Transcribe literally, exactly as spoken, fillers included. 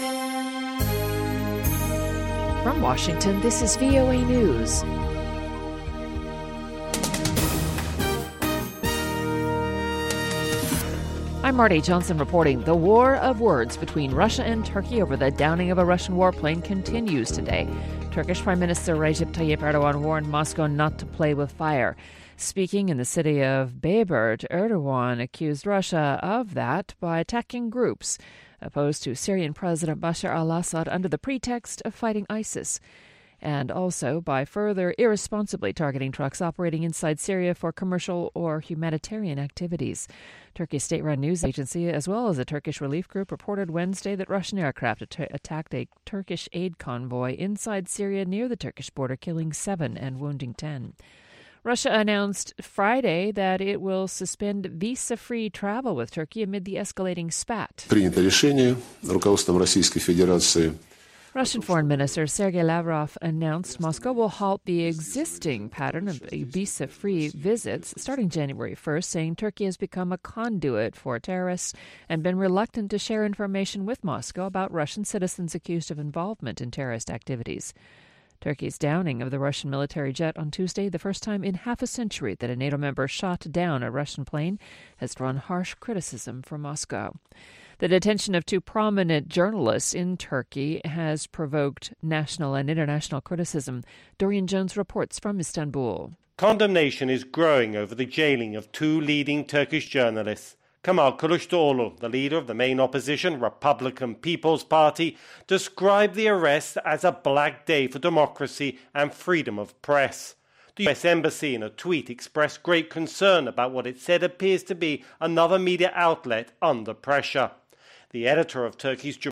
From Washington, this is V O A News. I'm Marty Johnson reporting. The war of words between Russia and Turkey over the downing of a Russian warplane continues today. Turkish Prime Minister Recep Tayyip Erdogan warned Moscow not to play with fire. Speaking in the city of Bayburt, Erdogan accused Russia of that by attacking groups opposed to Syrian President Bashar al-Assad under the pretext of fighting ISIS, and also by further irresponsibly targeting trucks operating inside Syria for commercial or humanitarian activities. Turkey's state-run news agency, as well as a Turkish relief group, reported Wednesday that Russian aircraft at- attacked a Turkish aid convoy inside Syria near the Turkish border, killing seven and wounding ten. Russia announced Friday that it will suspend visa-free travel with Turkey amid the escalating spat. Принято решение руководством Российской Федерации. Russian Foreign Minister Sergei Lavrov announced Moscow will halt the existing pattern of visa-free visits starting January first, saying Turkey has become a conduit for terrorists and been reluctant to share information with Moscow about Russian citizens accused of involvement in terrorist activities. Turkey's downing of the Russian military jet on Tuesday, the first time in half a century that a NATO member shot down a Russian plane, has drawn harsh criticism from Moscow. The detention of two prominent journalists in Turkey has provoked national and international criticism. Dorian Jones reports from Istanbul. Condemnation is growing over the jailing of two leading Turkish journalists. Kemal Kılıçdaroğlu, the leader of the main opposition, Republican People's Party, described the arrest as a black day for democracy and freedom of press. The U S Embassy in a tweet expressed great concern about what it said appears to be another media outlet under pressure. The editor of Turkey's